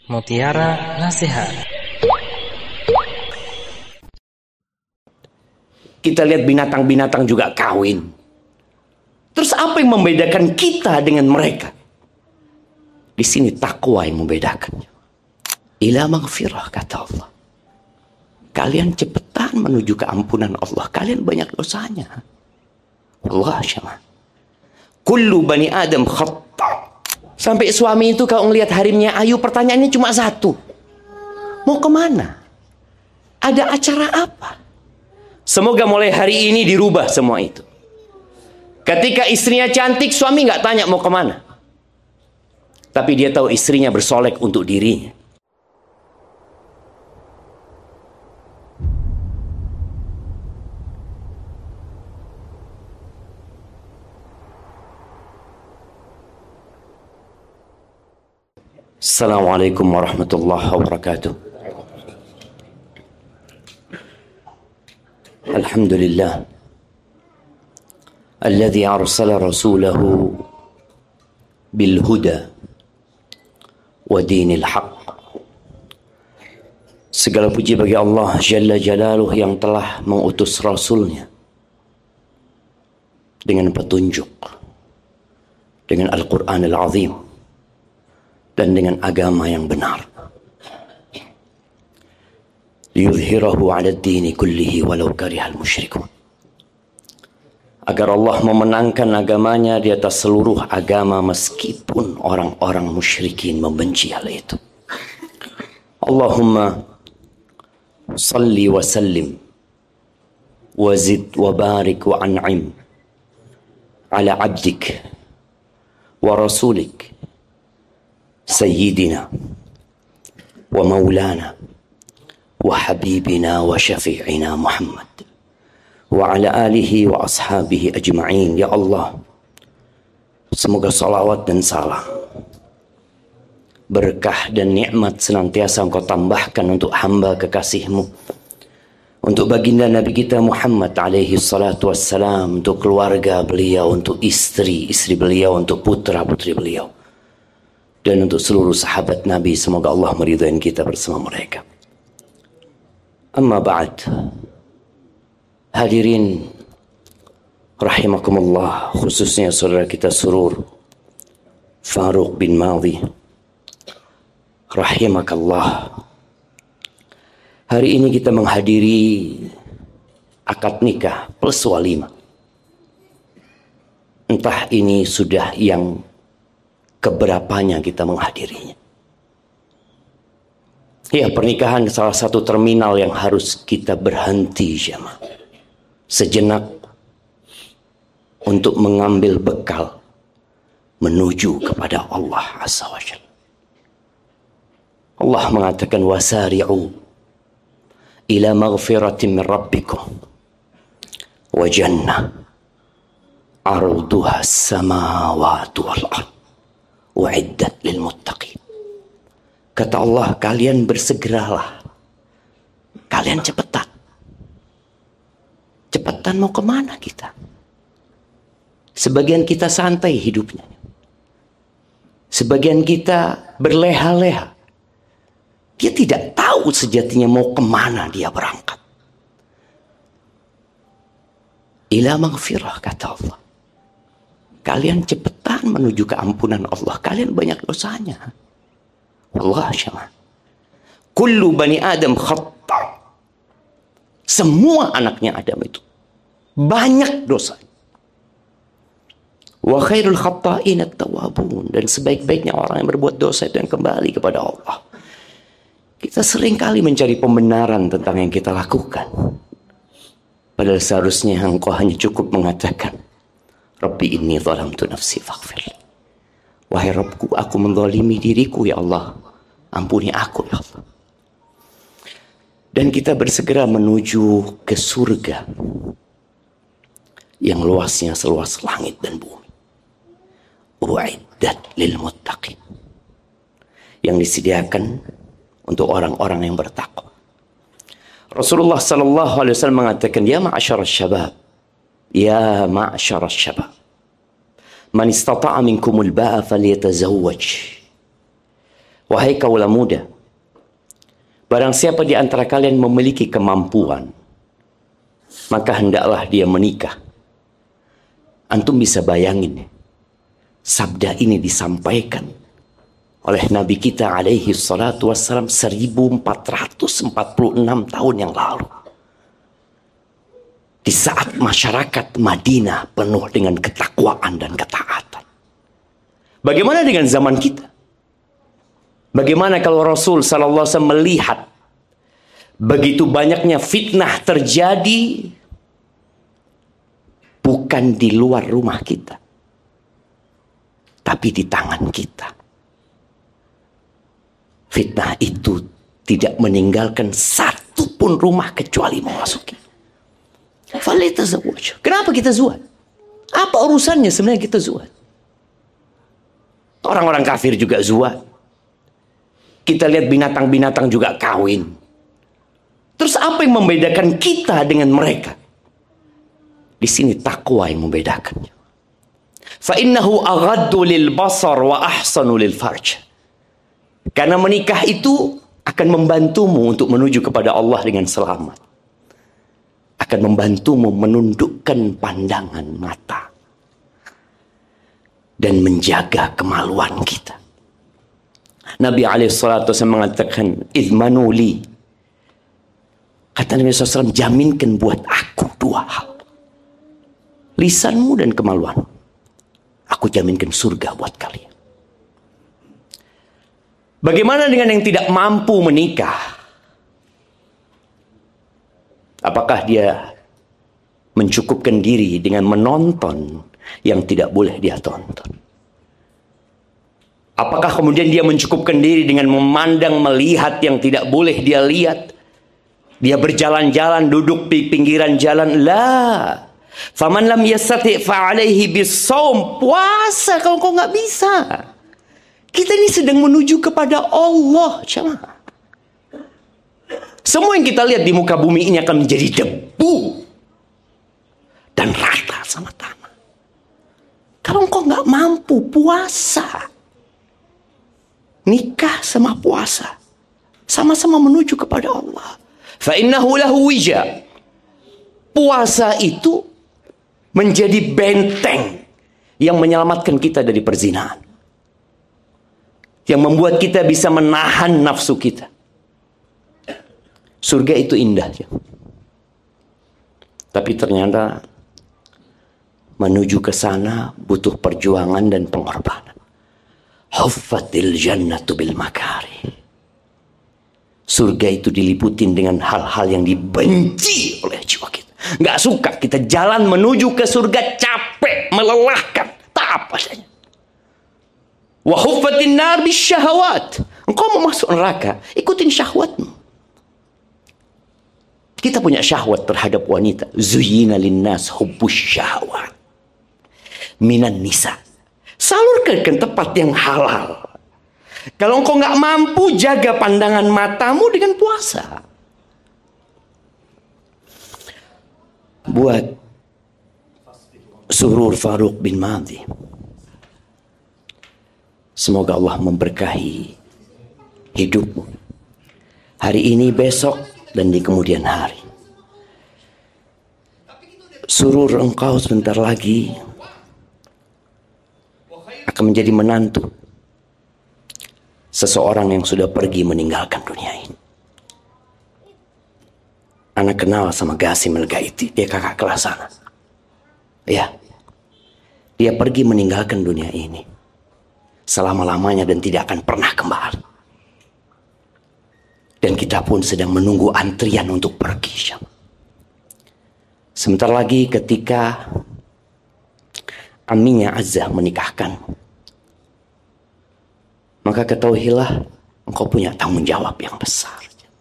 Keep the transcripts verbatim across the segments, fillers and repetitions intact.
Mutiara Nasihat. Kita lihat binatang-binatang juga kawin. Terus apa yang membedakan kita dengan mereka? Di sini takwa yang membedakan. Ila maghfirah, kata Allah. Kalian cepetan menuju keampunan Allah. Kalian banyak dosanya. Allah syama. Kullu bani Adam khata'. Sampai suami itu kalau ngelihat harimnya Ayu, pertanyaannya cuma satu. Mau kemana? Ada acara apa? Semoga mulai hari ini dirubah semua itu. Ketika istrinya cantik, suami nggak tanya mau kemana. Tapi dia tahu istrinya bersolek untuk dirinya. Assalamualaikum warahmatullahi wabarakatuh. Alhamdulillah alladzi arsala rasulahu bil huda wa dinil haq. Segala puji bagi Allah Jalla Jalaluh yang telah mengutus Rasulnya dengan petunjuk, dengan Al-Quran Al-Azim, dan dengan agama yang benar. Liyudhhirahu 'ala ad-dini kullihi walau karihal musyrikun. Agar Allah memenangkan agamanya di atas seluruh agama meskipun orang-orang musyrikin membenci hal itu. Allahumma salli wa sallim wa zid wa barik wa an'im ala abdik wa rasulik Sayyidina wa maulana wa habibina wa syafi'ina Muhammad wa ala alihi wa ashabihi ajma'in. Ya Allah, semoga salawat dan salam, berkah dan nikmat senantiasa Engkau tambahkan untuk hamba kekasih-Mu, untuk baginda Nabi kita Muhammad alaihi salatu wassalam, untuk keluarga beliau, untuk istri-istri beliau, untuk putra-putri beliau, dan untuk seluruh sahabat Nabi. Semoga Allah meridhai kita bersama mereka. Amma ba'd. Hadirin rahimakumullah, khususnya saudara kita Surur Faruq bin Madhi, rahimakallah. Hari ini kita menghadiri akad nikah plus walimah. Entah ini sudah yang keberapanya kita menghadirinya. Ya, pernikahan salah satu terminal yang harus kita berhenti jemaah sejenak untuk mengambil bekal menuju kepada Allah Azza wa Jalla. Allah mengatakan wasari'u ila maghfiratin min rabbikum wa jannah arduha as-samawati wal ardh wa'iddat lil muttaqin. Kata Allah, kalian bersegeralah, kalian cepetan. Cepetan mau kemana kita? Sebagian kita santai hidupnya, sebagian kita berleha-leha. Dia tidak tahu sejatinya mau kemana dia berangkat. Ila maghfirah, kata Allah. Kalian cepetan menuju keampunan Allah. Kalian banyak dosanya. Allah syama. Kullu bani Adam khata'. Semua anaknya Adam itu banyak dosa. Wa khairul khata'in at-tawwabun. Dan sebaik-baiknya orang yang berbuat dosa itu yang kembali kepada Allah. Kita seringkali mencari pembenaran tentang yang kita lakukan. Padahal seharusnya engkau hanya cukup mengatakan, Rabbi inni zalamtu nafsi faghfir. Wahai Rabbku, aku menzalimi diriku, ya Allah, ampuni aku, ya Allah. Dan kita bersegera menuju ke surga yang luasnya seluas langit dan bumi. U'iddat lil muttaqin, yang disediakan untuk orang-orang yang bertakwa. Rasulullah sallallahu alaihi wasallam mengatakan, ya ma'asyarasy syabab, ya ma'asyarasy syabab, man istata'a minkumul ba'a falyatazawwaj. Wahai kaula muda, barang siapa di antara kalian memiliki kemampuan, maka hendaklah dia menikah. Antum bisa bayangin, sabda ini disampaikan oleh Nabi kita alaihi salatu wassalam seribu empat ratus empat puluh enam tahun yang lalu. Di saat masyarakat Madinah penuh dengan ketakwaan dan ketaatan. Bagaimana dengan zaman kita? Bagaimana kalau Rasul sallallahu alaihi wasallam melihat begitu banyaknya fitnah terjadi bukan di luar rumah kita, tapi di tangan kita. Fitnah itu tidak meninggalkan satu pun rumah kecuali memasuki. Kenapa kita zuhud? Apa urusannya sebenarnya kita zuhud? Orang-orang kafir juga zuhud. Kita lihat binatang-binatang juga kawin. Terus apa yang membedakan kita dengan mereka? Di sini takwa yang membedakannya. Fa innahu aghaddu lil basar wa ahsanu lil farj. Karena menikah itu akan membantumu untuk menuju kepada Allah dengan selamat. Akan membantumu menundukkan pandangan mata. Dan menjaga kemaluan kita. Nabi alaihi salatu wasallam mengatakan, idmanuli. Kata Nabi shallallahu alaihi wasallam, jaminkan buat aku dua hal. Lisanmu dan kemaluan. Aku jaminkan surga buat kalian. Bagaimana dengan yang tidak mampu menikah? Apakah dia mencukupkan diri dengan menonton yang tidak boleh dia tonton? Apakah kemudian dia mencukupkan diri dengan memandang, melihat yang tidak boleh dia lihat? Dia berjalan-jalan, duduk di pinggiran jalan. La. Faman lam yastati' fa'alaihi bis-shaum. Puasa kalau kau nggak bisa. Kita ini sedang menuju kepada Allah, jemaah. Semua yang kita lihat di muka bumi ini akan menjadi debu dan rata sama tanah. Kalau engkau nggak mampu puasa, nikah sama puasa, sama-sama menuju kepada Allah. Fa innahu lahu wija. Puasa itu menjadi benteng yang menyelamatkan kita dari perzinahan, yang membuat kita bisa menahan nafsu kita. Surga itu indah, ya. Tapi ternyata menuju ke sana butuh perjuangan dan pengorbanan. Huffatil jannatu bil makari. Surga itu diliputin dengan hal-hal yang dibenci oleh jiwa kita. Nggak suka kita jalan menuju ke surga, capek, melelahkan, tak apa saja. Wa huffatin nar bis syahawat. Engkau mau masuk neraka, ikutin syahwatmu. Kita punya syahwat terhadap wanita. Zuyyina linnas hubbus syahwat minan nisa. Salurkan ke tempat yang halal. Kalau engkau nggak mampu, jaga pandangan matamu dengan puasa. Buat Surur Faruq bin Madhi, semoga Allah memberkahi hidupmu hari ini, besok, dan di kemudian hari. Surur, engkau sebentar lagi akan menjadi menantu seseorang yang sudah pergi meninggalkan dunia ini. Anak kenal sama Qasim Al-Gaiti, dia kakak kelas sana. Ya, dia pergi meninggalkan dunia ini selama-lamanya dan tidak akan pernah kembali. Dan kita pun sedang menunggu antrian untuk pergi. Sebentar lagi ketika Aminya Azza menikahkan, maka ketahuilah engkau punya tanggung jawab yang besar.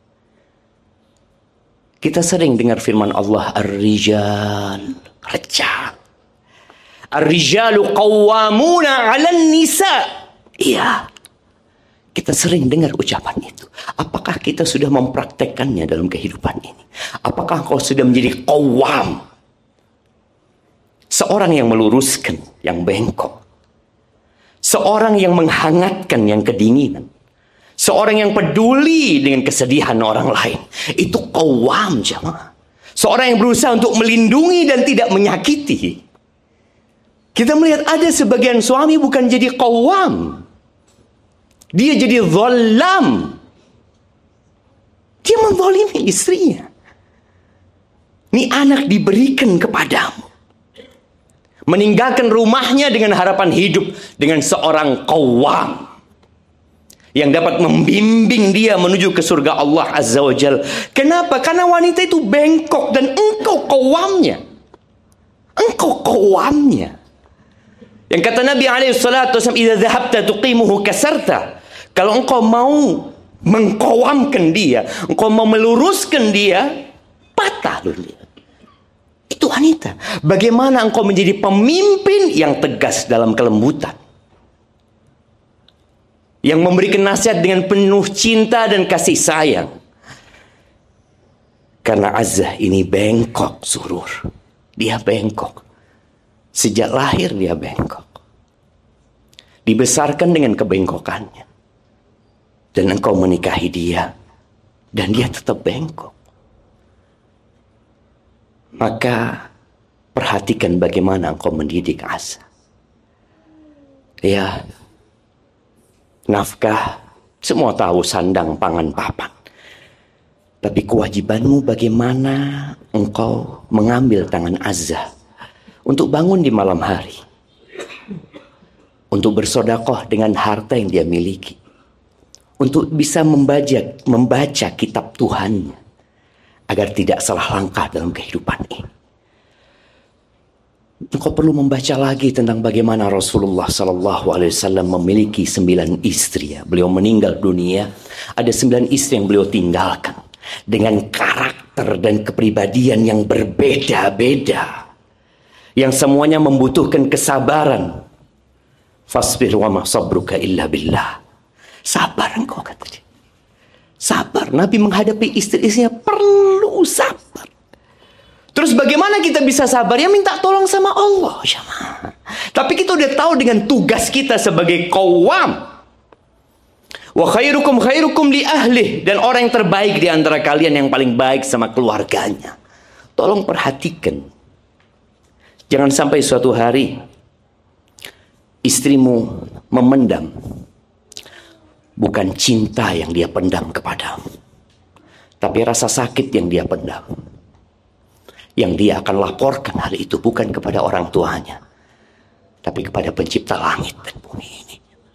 Kita sering dengar firman Allah, Ar-Rijal, Rijal. Ar-Rijalu qawwamuna 'alan nisa. Iya. Kita sering dengar ucapan itu. Apakah kita sudah mempraktekkannya dalam kehidupan ini? Apakah engkau sudah menjadi qawwam? Seorang yang meluruskan yang bengkok. Seorang yang menghangatkan yang kedinginan. Seorang yang peduli dengan kesedihan orang lain. Itu qawwam, jamaah. Seorang yang berusaha untuk melindungi dan tidak menyakiti. Kita melihat ada sebagian suami bukan jadi qawwam. Dia jadi zalam. Dia menzalimi istrinya. Ini anak diberikan kepadamu. Meninggalkan rumahnya dengan harapan hidup dengan seorang qawwam. Yang dapat membimbing dia menuju ke surga Allah Azza wa Jal. Kenapa? Karena wanita itu bengkok dan engkau qawwamnya. Engkau qawwamnya. Yang kata Nabi alaihi salatu wasallam, "Idza dhahabta tuqimuhu kasarta." Kalau engkau mau mengqawamkan dia, engkau mau meluruskan dia, patah dulu dia. Itu wanita. Bagaimana engkau menjadi pemimpin yang tegas dalam kelembutan, yang memberikan nasihat dengan penuh cinta dan kasih sayang. Karena Azzah ini bengkok, Surur. Dia bengkok. Sejak lahir dia bengkok. Dibesarkan dengan kebengkokannya. Dan engkau menikahi dia. Dan dia tetap bengkok. Maka perhatikan bagaimana engkau mendidik Azzah. Ya, nafkah, semua tahu sandang, pangan, papan. Tapi kewajibanmu bagaimana engkau mengambil tangan Azzah untuk bangun di malam hari. Untuk bersodakoh dengan harta yang dia miliki. Untuk bisa membaca, membaca kitab Tuhannya. Agar tidak salah langkah dalam kehidupan ini. Engkau perlu membaca lagi tentang bagaimana Rasulullah Sallallahu Alaihi Wasallam memiliki sembilan istri. Beliau meninggal dunia, ada sembilan istri yang beliau tinggalkan dengan karakter dan kepribadian yang berbeda-beda, yang semuanya membutuhkan kesabaran. Fasbir wa ma sabruka illa billah. Sabar engkau, kata dia. Sabar. Nabi menghadapi istri-istrinya perlu sabar. Terus bagaimana kita bisa sabar? Ya minta tolong sama Allah. Tapi kita udah tahu dengan tugas kita sebagai qawwam. Wa khairukum khairukum li ahlih. Dan orang yang terbaik di antara kalian yang paling baik sama keluarganya. Tolong perhatikan. Jangan sampai suatu hari istrimu memendam. Bukan cinta yang dia pendam kepadamu. Tapi rasa sakit yang dia pendam. Yang dia akan laporkan hal itu bukan kepada orang tuanya, tapi kepada pencipta langit dan bumi ini.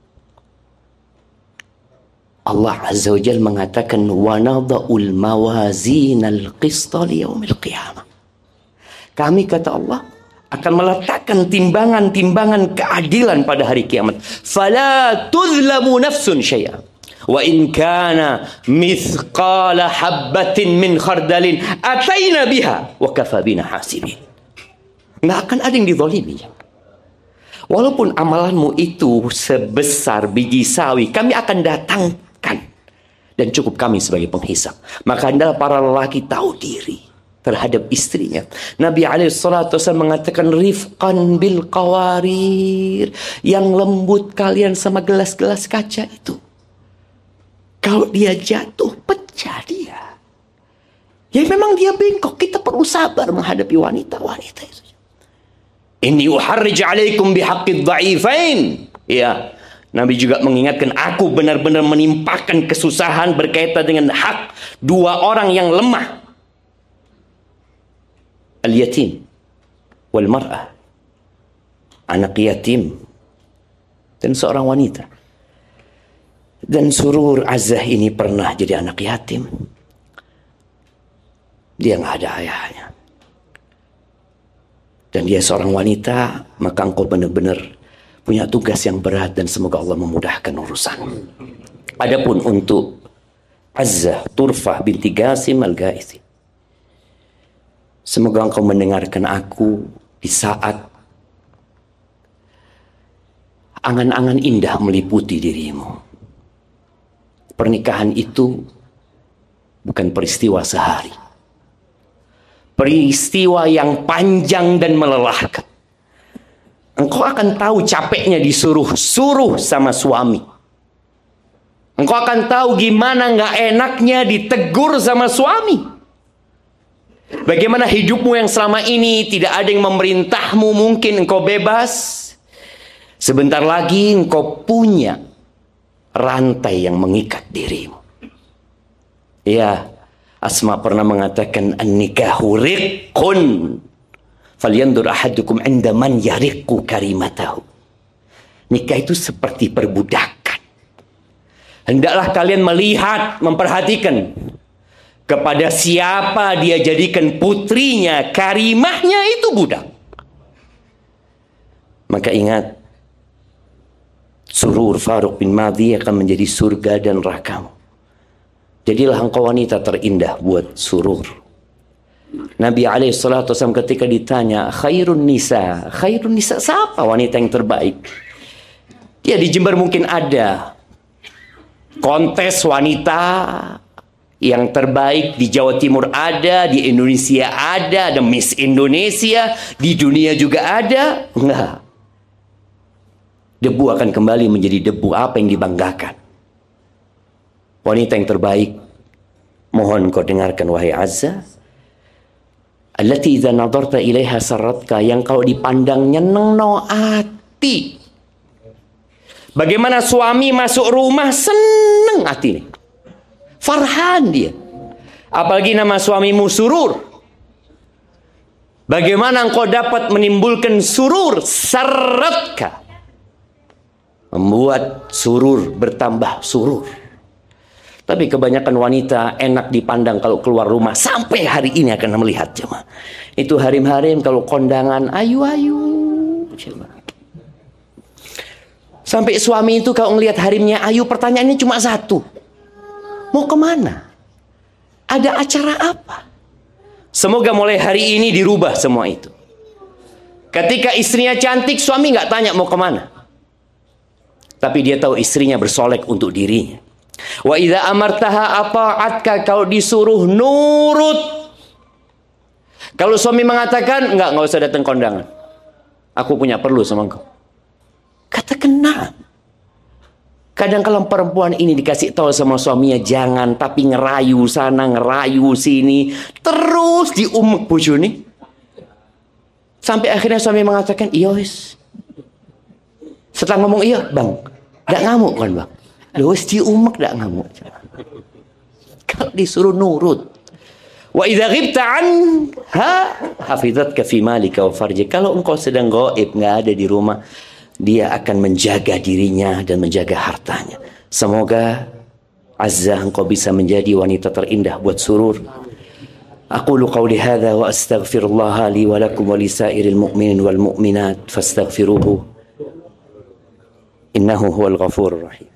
Allah Azza wa Jalla mengatakan, wa nadha'ul mawazinal qista liyaumil qiyamah. Kami, kata Allah, akan meletakkan timbangan-timbangan keadilan pada hari kiamat. Fala tuzlamu nafsun syai'a. Wa in kana mithqala habbatin min khardalin ataina biha wa kafa bina hasibin. Nggak akan ada yang dizalimi. Walaupun amalanmu itu sebesar biji sawi, kami akan datangkan dan cukup kami sebagai penghisap. Maka hendaklah para lelaki tahu diri terhadap istrinya. Nabi alaihi salatu wasallam mengatakan, rifqan bil qawarir, yang lembut kalian sama gelas-gelas kaca itu. Kalau dia jatuh, pecah dia. Ya memang dia bengkok. Kita perlu sabar menghadapi wanita-wanita itu. Inni uharrij alaikum bihaqqid dha'ifain. Ya, Nabi juga mengingatkan, aku benar-benar menimpakan kesusahan berkaitan dengan hak dua orang yang lemah. Al-yatim wal mar'ah. Anak yatim dan seorang wanita. Dan Surur Azzah ini pernah jadi anak yatim. Dia nggak ada ayahnya. Dan dia seorang wanita, maka engkau benar-benar punya tugas yang berat dan semoga Allah memudahkan urusan. Adapun untuk Azzah Turfah binti Qasim al-Ghaisi, semoga engkau mendengarkan aku di saat angan-angan indah meliputi dirimu. Pernikahan itu bukan peristiwa sehari. Peristiwa yang panjang dan melelahkan. Engkau akan tahu capeknya disuruh-suruh sama suami. Engkau akan tahu gimana nggak enaknya ditegur sama suami. Bagaimana hidupmu yang selama ini tidak ada yang memerintahmu, mungkin engkau bebas. Sebentar lagi engkau punya rantai yang mengikat dirimu. Ya, Asma pernah mengatakan an-nikahu riqqun falyandur ahadukum 'inda man yariqqu karimatahu. Nikah itu seperti perbudakan. Hendaklah kalian melihat, memperhatikan kepada siapa dia jadikan putrinya, karimahnya itu budak. Maka ingat, surur Faruq bin Madhi akan menjadi surga dan nerakamu. Jadilah engkau wanita terindah buat surur. Nabi alaihi salatu wasallam ketika ditanya, khairun nisa, khairun nisa, siapa wanita yang terbaik? Ya, di Jember mungkin ada kontes wanita yang terbaik, di Jawa Timur ada, di Indonesia ada, ada Miss Indonesia, di dunia juga ada. Enggak. Debu akan kembali menjadi debu. Apa yang dibanggakan? Wanita yang terbaik, mohon kau dengarkan wahai Azza. Allati idza nadarta ilaiha sarratka, yang kalau dipandang nyeneng no hati. Bagaimana suami masuk rumah seneng hati, farhan dia. Apalagi nama suamimu surur. Bagaimana engkau dapat menimbulkan surur, sarratka, membuat surur bertambah surur. Tapi kebanyakan wanita enak dipandang kalau keluar rumah. Sampai hari ini akan melihat jemaah. Itu harim-harim kalau kondangan ayu-ayu. Sampai suami itu kalau ngelihat harimnya ayu, pertanyaannya cuma satu. Mau kemana? Ada acara apa? Semoga mulai hari ini dirubah semua itu. Ketika istrinya cantik, suami nggak tanya mau kemana. Tapi dia tahu istrinya bersolek untuk dirinya. Wa idza amartaha ata'atka, kalau disuruh nurut. Kalau suami mengatakan enggak, enggak usah datang kondangan, aku punya perlu sama engkau, katakan nah. Kadang kalau perempuan ini dikasih tahu sama suaminya jangan, tapi ngerayu sana ngerayu sini, terus diumek bojone, sampai akhirnya suami mengatakan iya wis. Setelah ngomong iya bang, nggak ngamuk kan bang? Loh, wis diumek nggak ngamuk. Kalau disuruh nurut. Wa idza ghibta anha hafizatka fi malika wa farji. Kalau engkau sedang gaib, nggak ada di rumah, dia akan menjaga dirinya dan menjaga hartanya. Semoga Azza engkau bisa menjadi wanita terindah buat surur. Aqulu qawli hadza wa astaghfirullah li wa lakum wa lisairil mu'minin wal mu'minat fastaghfiruhu innahu huwal ghafurur rahim.